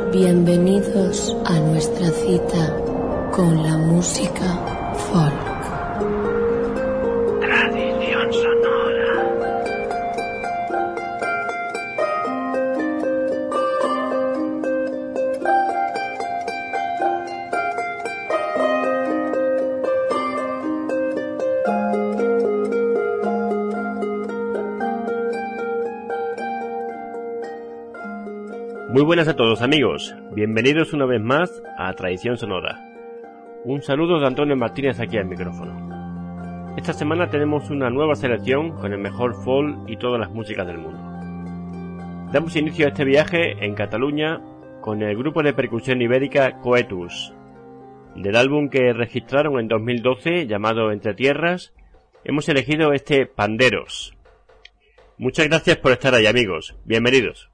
Bienvenidos a nuestra cita con la música folk. Tradición sonora. Muy buenas a todos amigos, bienvenidos una vez más a Tradición Sonora. Un saludo de Antonio Martínez aquí al micrófono. Esta semana tenemos una nueva selección con el mejor folk y todas las músicas del mundo. Damos inicio a este viaje en Cataluña con el grupo de percusión ibérica Coetus. Del álbum que registraron en 2012 llamado Entre Tierras, hemos elegido este Panderos. Muchas gracias por estar ahí amigos, bienvenidos.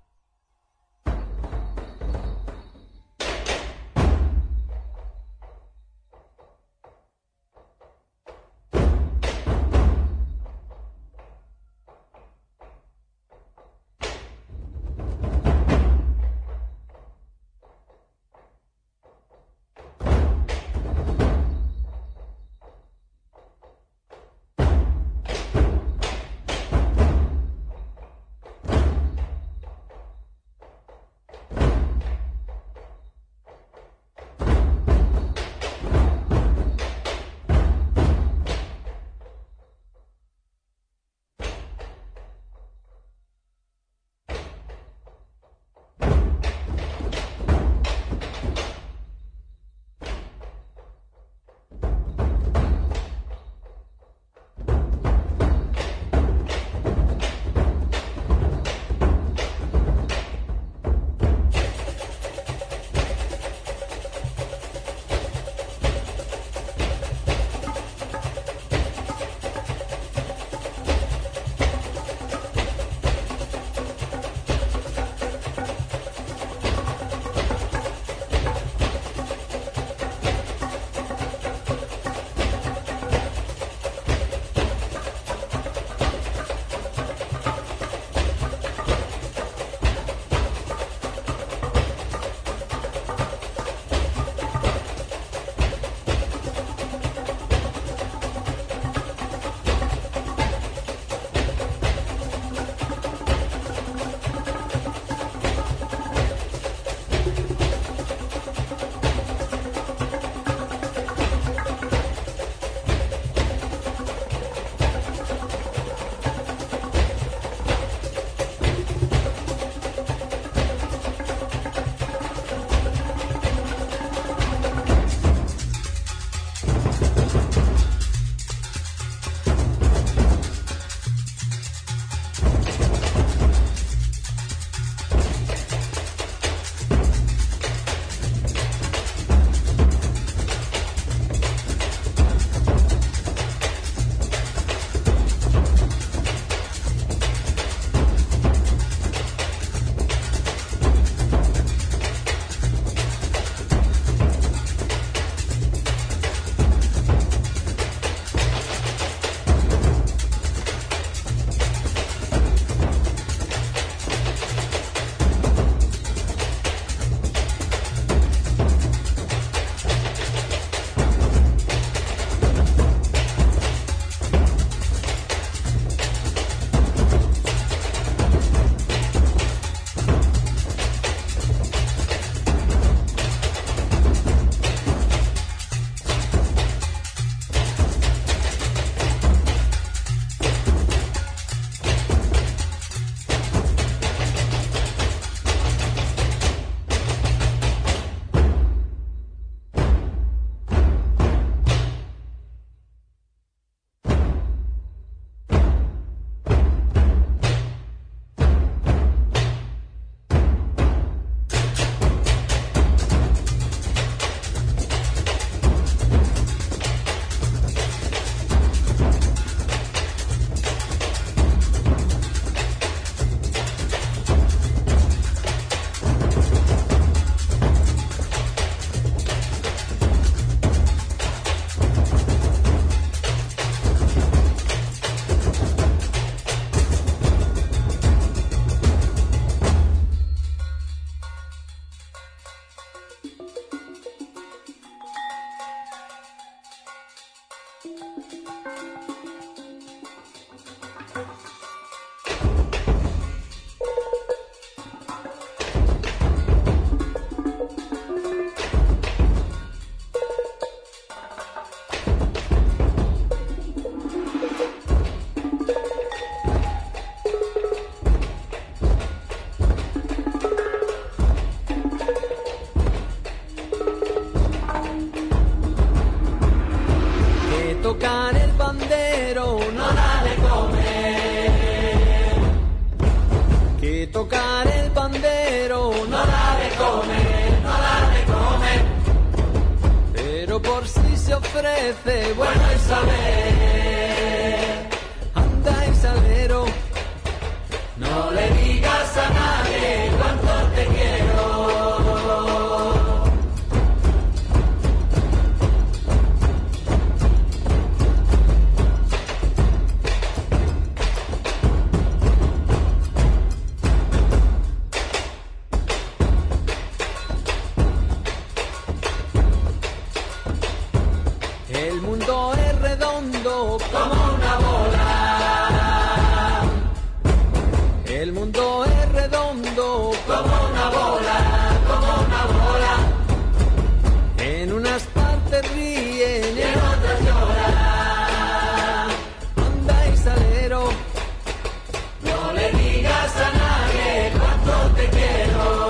ofrece, bueno es saber. Anda y salero, no le digas a nadie cuánto te quiero. El mundo es redondo como una bola. El mundo es redondo como una bola, como una bola. En unas partes ríen y en otras lloran. Anda y salero, no le digas a nadie cuánto te quiero.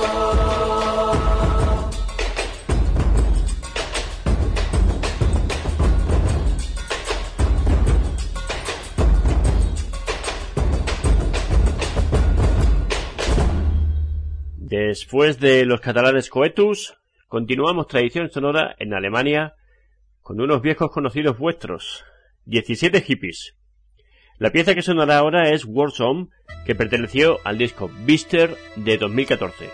Después de los catalanes Coetus, continuamos Tradición Sonora en Alemania con unos viejos conocidos vuestros, 17 Hippies. La pieza que sonará ahora es Warzone, que perteneció al disco Bister de 2014.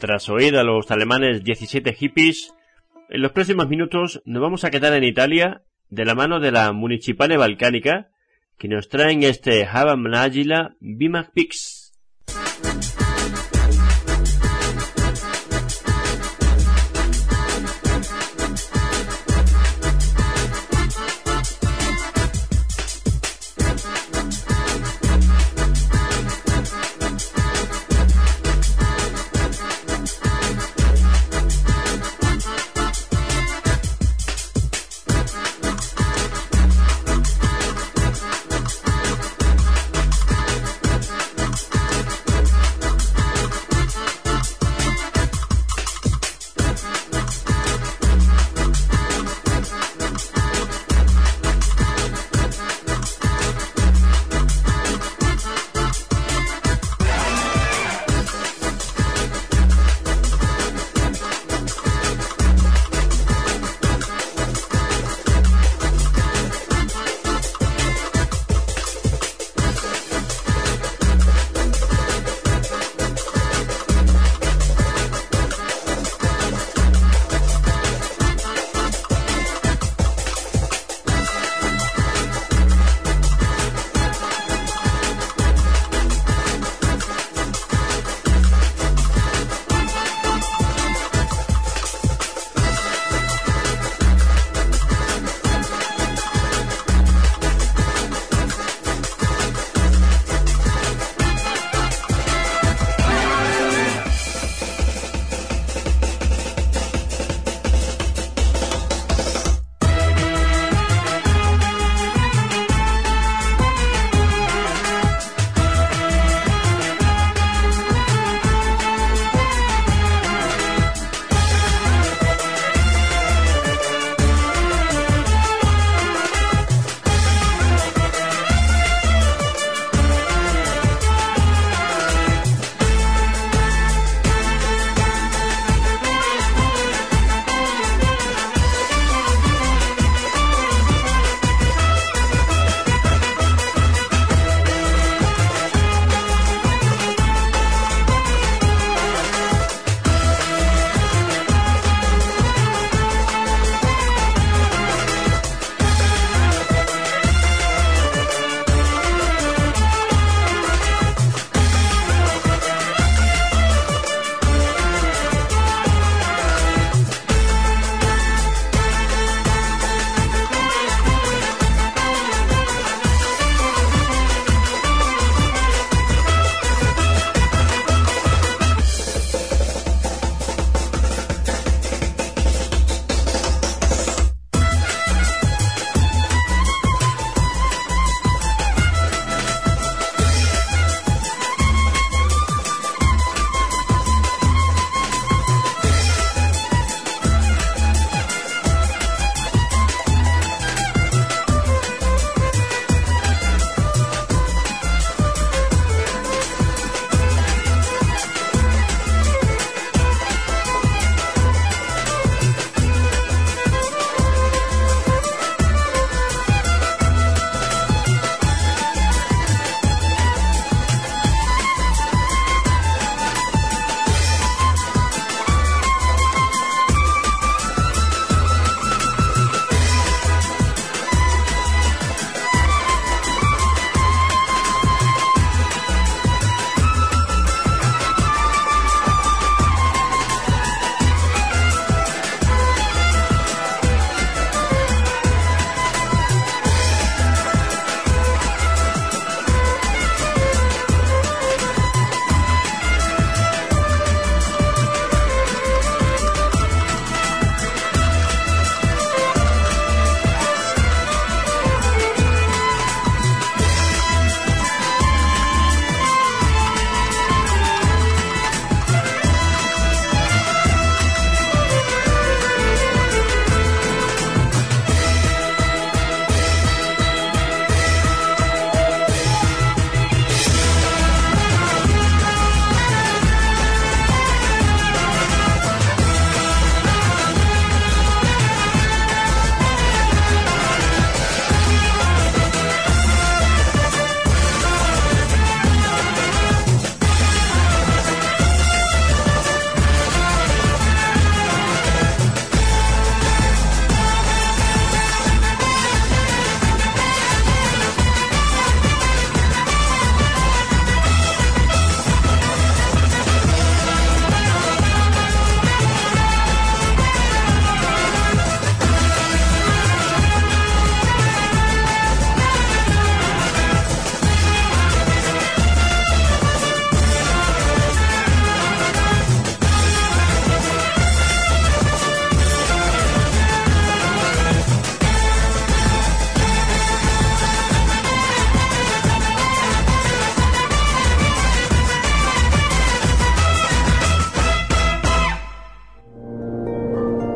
Tras oír a los alemanes 17 Hippies, en los próximos minutos nos vamos a quedar en Italia de la mano de la Municipale Balcánica, que nos traen este Havam Nagila Bimak Pix.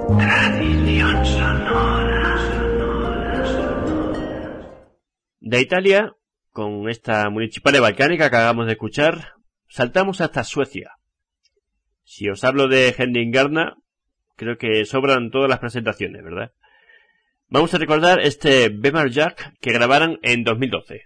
Tradición sonora. De Italia, con esta Municipale Balcánica que acabamos de escuchar, saltamos hasta Suecia. Si os hablo de Henrik Garna, creo que sobran todas las presentaciones, ¿verdad? Vamos a recordar este Bemar Jack que grabaron en 2012.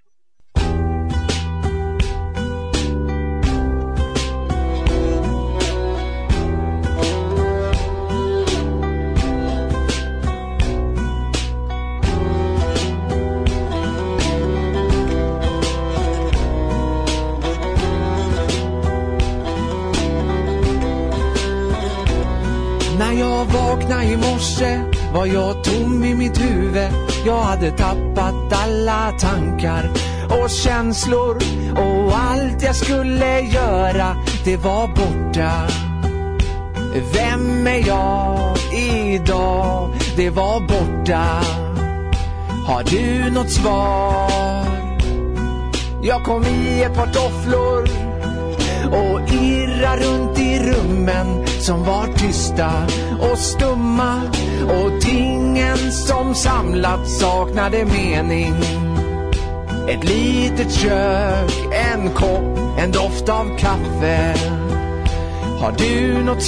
När jag vaknade i morse var jag tom i mitt huvud. Jag hade tappat alla tankar och känslor, och allt jag skulle göra, det var borta. Vem är jag idag? Det var borta. Har du något svar? Jag kom i ett par tofflor och irra runt i rummen som var tysta och stumma, och tingen som samlat saknade mening. Ett litet kök, en kopp, en doft av kaffe. Har du något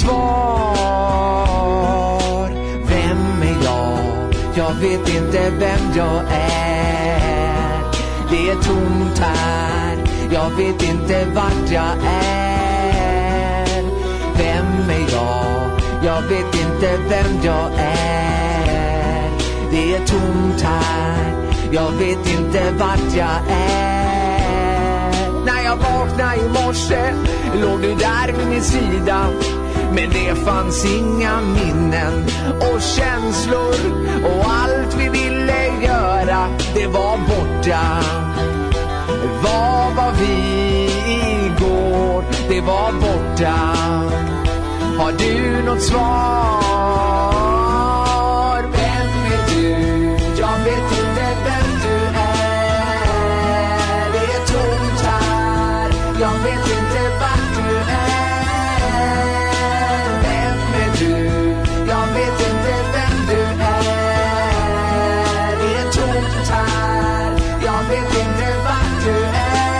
svar? Vem är jag? Jag vet inte vem jag är. Det är tomt här, jag vet inte vart jag är. Vem är jag? Jag vet inte vem jag är. Det är tomt här, jag vet inte vart jag är. När jag vaknade i morse låg du där vid min sida, men det fanns inga minnen och känslor, och allt vi ville göra, det var borta. Vad var vi igår? Det var borta. Har du något svar? Vem är du? Jag vet inte vem du är. Det är tomt här, jag vet inte vart du är. Vem är du? Jag vet inte vem du är. Det är tomt här, jag vet inte vart du är.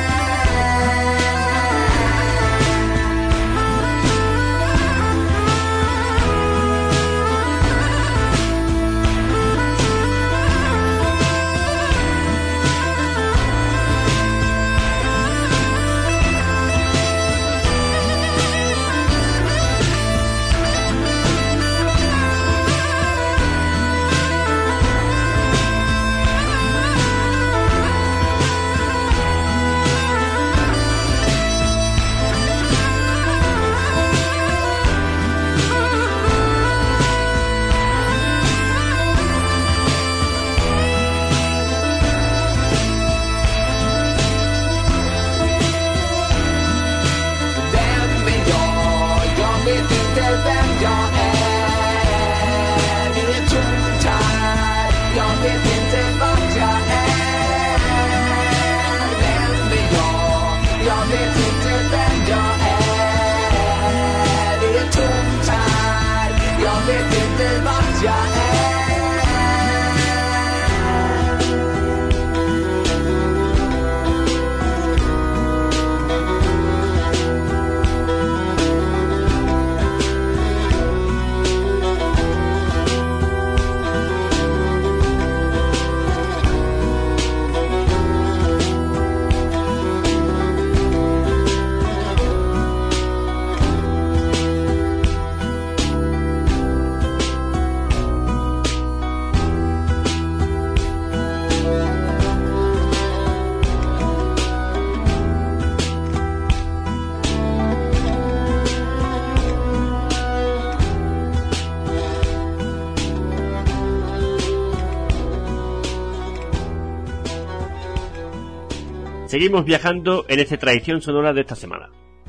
Seguimos viajando en esta tradición sonora de esta semana.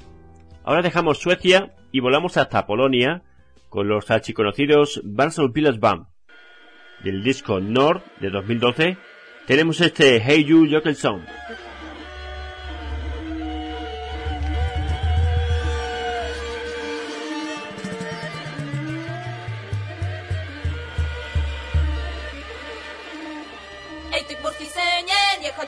Ahora dejamos Suecia y volamos hasta Polonia con los archiconocidos Warsaw Village Band. Del disco Nord de 2012 tenemos este Hey You Jokelson.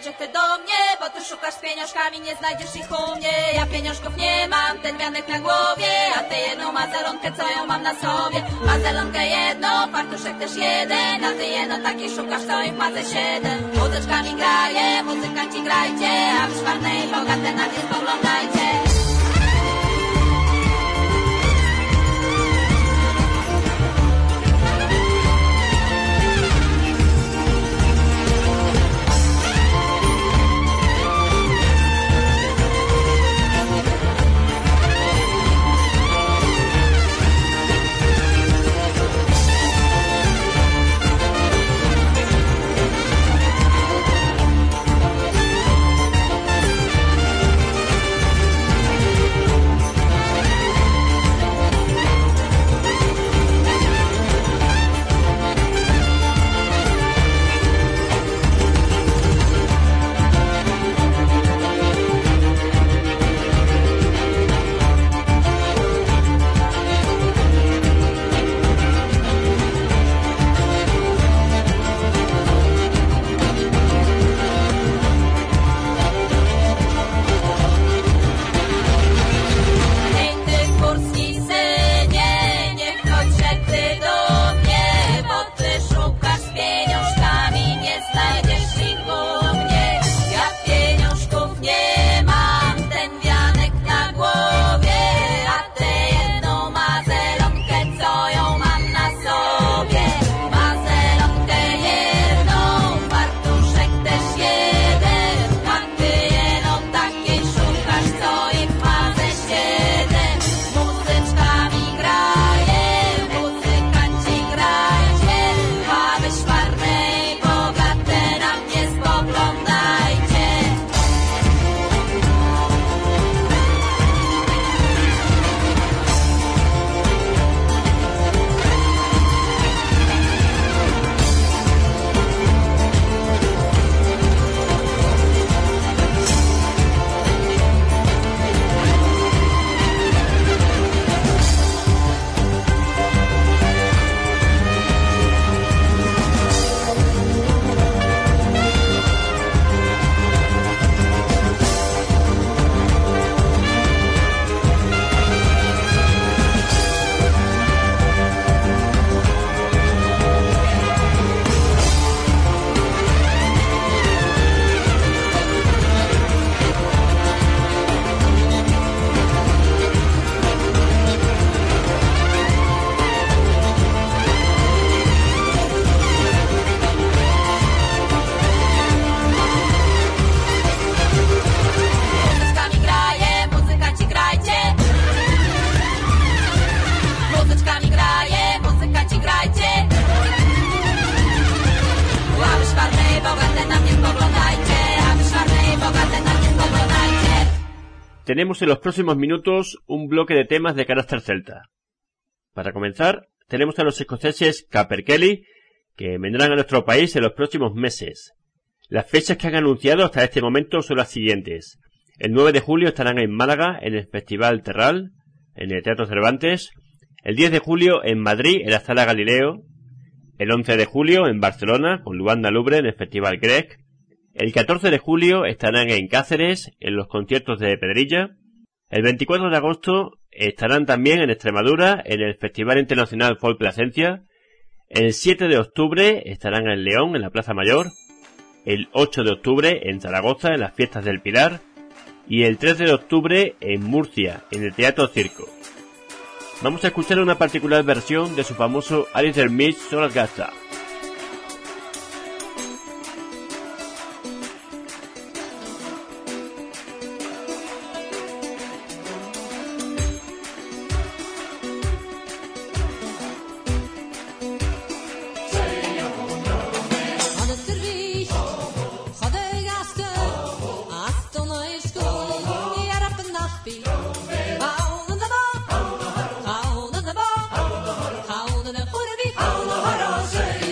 że ty do mnie, bo ty szukasz z pieniążkami, nie znajdziesz ich u mnie. Ja pieniążków nie mam, ten wianek na głowie, a ty jedną mazelonkę, co ją mam na sobie. Mazelonkę jedną, fartuszek też jeden, a ty jedno taki szukasz, co ich ma ze 7. Muzyczkami graje, muzykanci grajcie, a wy szwarne i bogate na nie spoglądajcie. Tenemos en los próximos minutos un bloque de temas de carácter celta. Para comenzar, tenemos a los escoceses Caperkelly, que vendrán a nuestro país en los próximos meses. Las fechas que han anunciado hasta este momento son las siguientes. El 9 de julio estarán en Málaga, en el Festival Terral, en el Teatro Cervantes. El 10 de julio en Madrid, en la Sala Galileo. El 11 de julio en Barcelona, con Luanda Lubre, en el Festival Grec. El 14 de julio estarán en Cáceres, en los conciertos de Pedrilla. El 24 de agosto estarán también en Extremadura, en el Festival Internacional Folk Plasencia. El 7 de octubre estarán en León, en la Plaza Mayor. El 8 de octubre en Zaragoza, en las Fiestas del Pilar. Y el 13 de octubre en Murcia, en el Teatro Circo. Vamos a escuchar una particular versión de su famoso Alice del Mix Solar Gasta. Say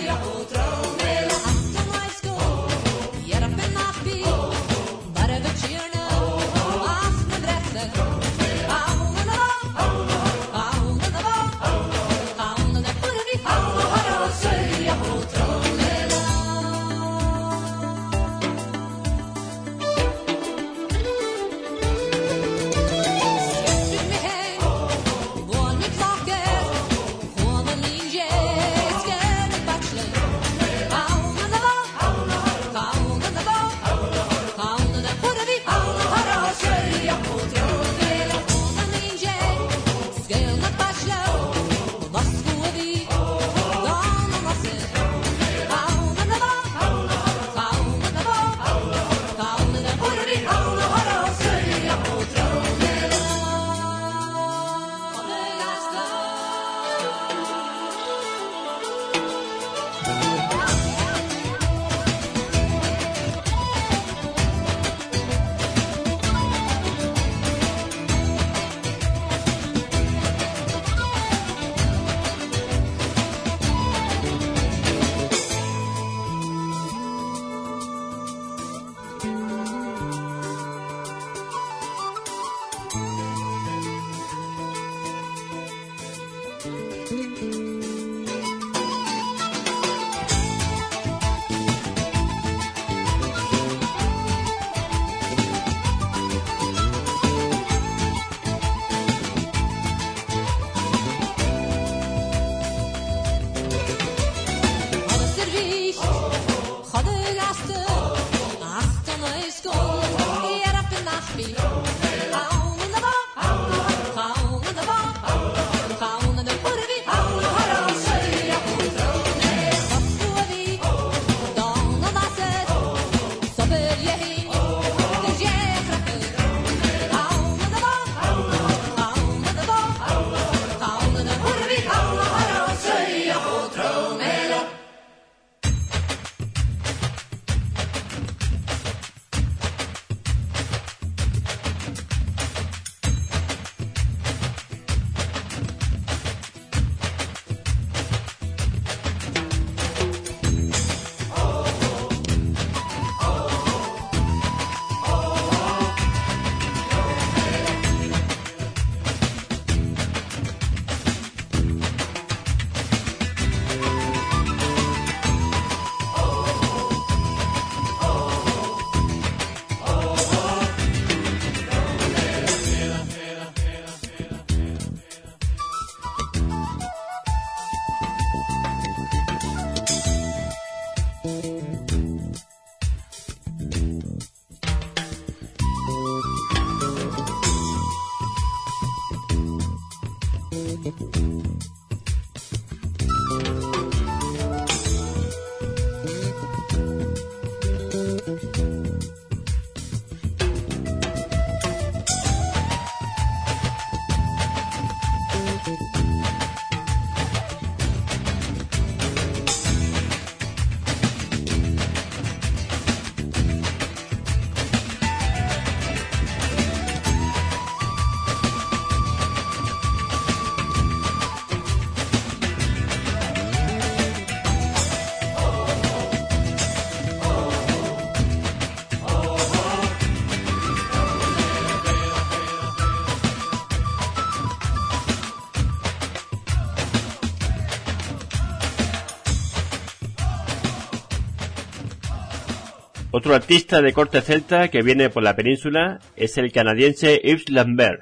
Otro artista de corte celta que viene por la península es el canadiense Yves Lambert.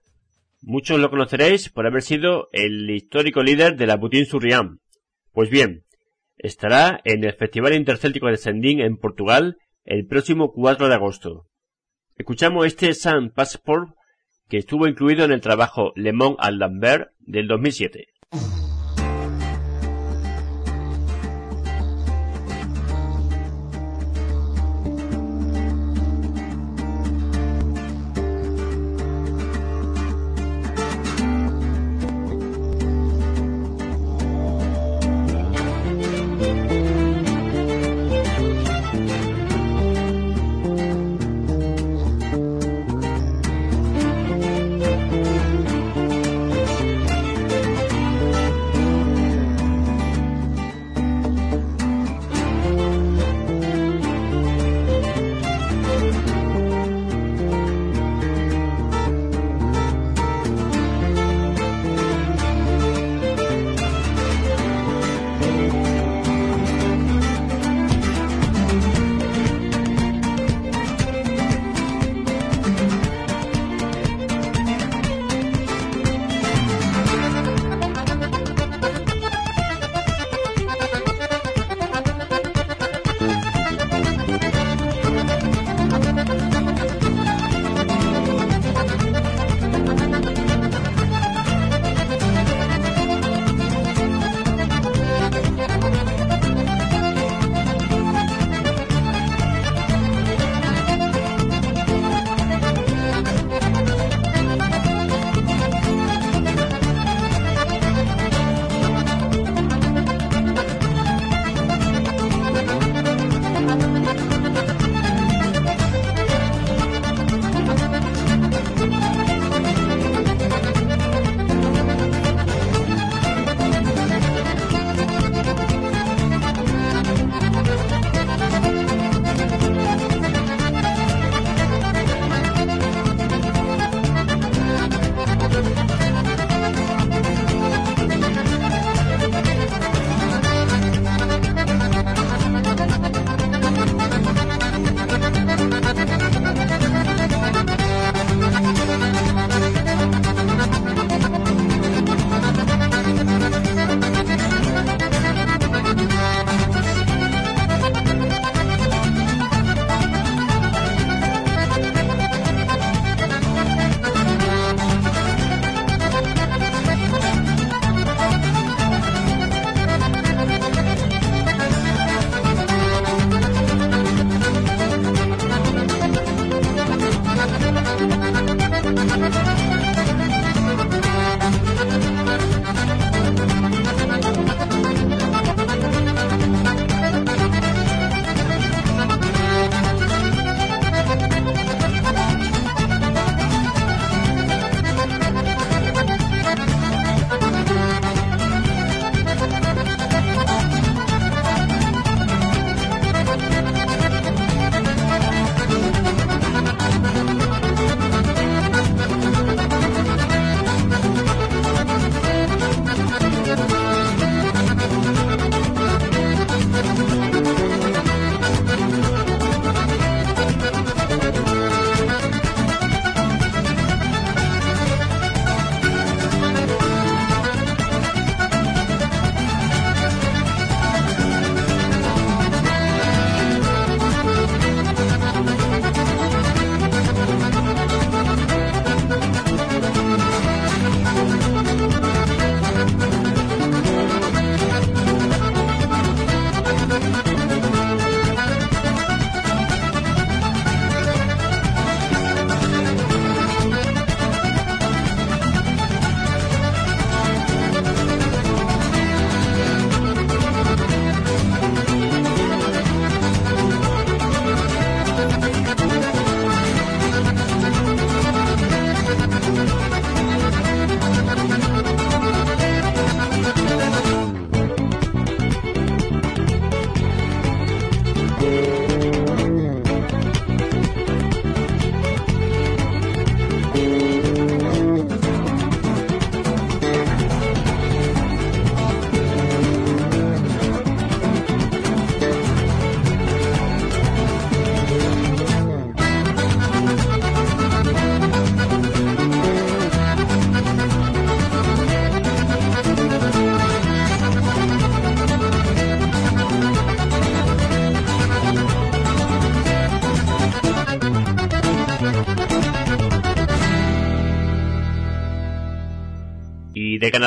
Muchos lo conoceréis por haber sido el histórico líder de la Boutin-sur-Rhône. Pues bien, estará en el Festival Intercéltico de Sendín en Portugal el próximo 4 de agosto. Escuchamos este Sans Passeport que estuvo incluido en el trabajo Le Monde à Lambert del 2007.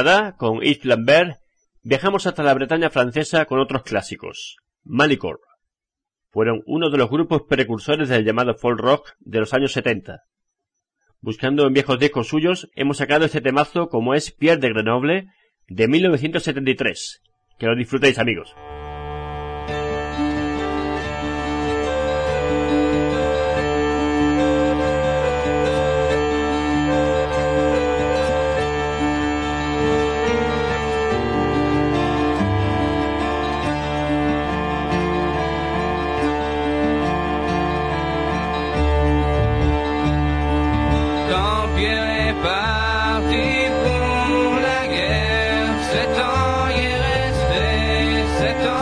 Canadá, con Yves Lambert, viajamos hasta la Bretaña francesa con otros clásicos. Malicorne. Fueron uno de los grupos precursores del llamado folk rock de los años 70. Buscando en viejos discos suyos, hemos sacado este temazo como es Pierre de Grenoble, de 1973. Que lo disfrutéis, amigos. Parti pour la guerre, 7 ans il est resté, 7 ans.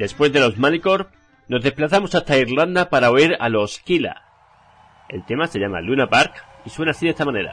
Después de los Malicorp, nos desplazamos hasta Irlanda para oír a los Killa. El tema se llama Luna Park y suena así de esta manera.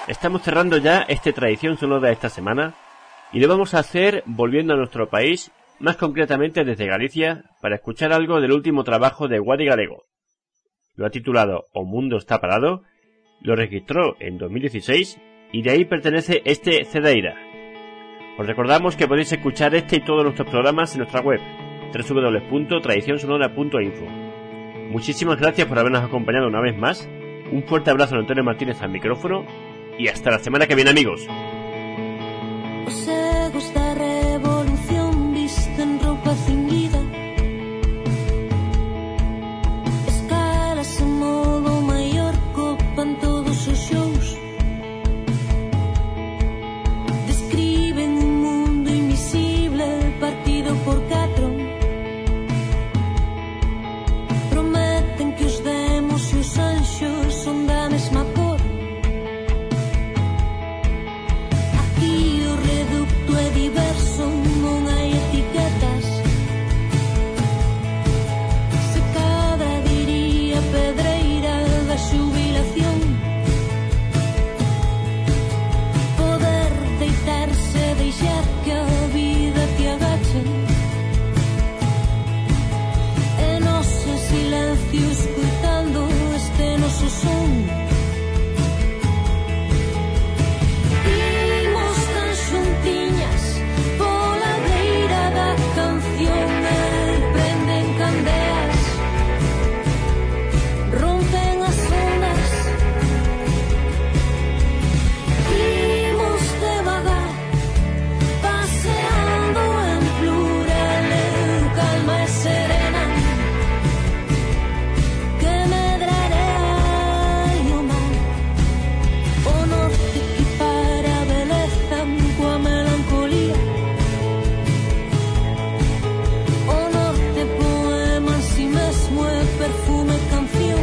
Estamos cerrando ya esta tradición sonora de esta semana y lo vamos a hacer volviendo a nuestro país, más concretamente desde Galicia, para escuchar algo del último trabajo de Guadi Galego. Lo ha titulado O Mundo Está Parado, lo registró en 2016 y de ahí pertenece este Cedeira. Os recordamos que podéis escuchar este y todos nuestros programas en nuestra web www.tradicionsonora.info. Muchísimas gracias por habernos acompañado una vez más. Un fuerte abrazo de Antonio Martínez al micrófono y hasta la semana que viene, amigos. Os egos da revolución visten roupa cinguida, escalas en modo maior, copan todos os shows, describen un mundo invisible partido por catro, prometen que os demos e os anxos son da mesma cor. Aquí o reducto é diverso, non hai etiquetas. Se cadra diría pedreira da xubilación, poder deitarse e deixar que a vida te agache, e nos en silencio escutando este noso son. Imos tan xuntiñas pola beira da canción e prenden candeas, rompen as ondas. Imos devagar, paseando en plural, calma e serena, que medrarei o mar. O norte equipara a beleza coa melancolía, o norte poema en si mesmo é perfume e canción.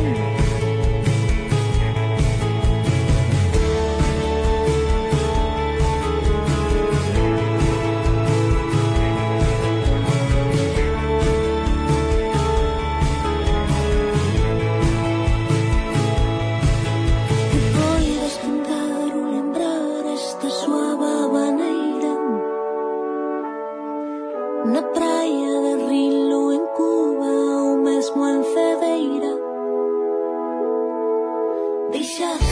Que poidas cantar ou lembrar esta suave habaneira na praia de Rilo, en Cuba ou mesmo en Cedeira. Deixar